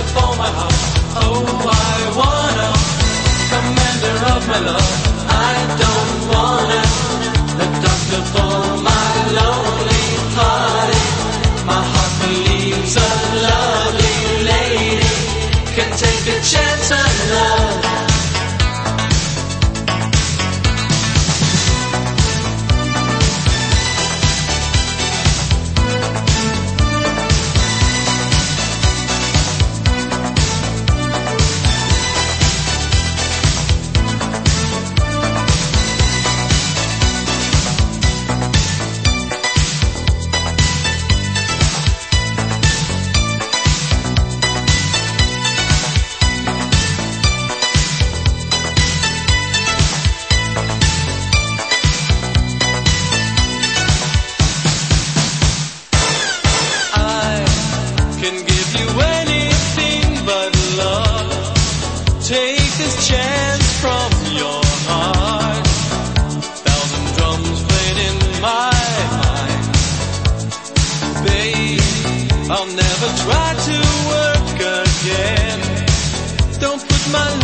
for my heart. Oh, I wanna, commander of my love. I don't wanna, a doctor for my lonely heart. My heart believes a lovely lady can take a chance on love. I'll never try to work again. Don't put my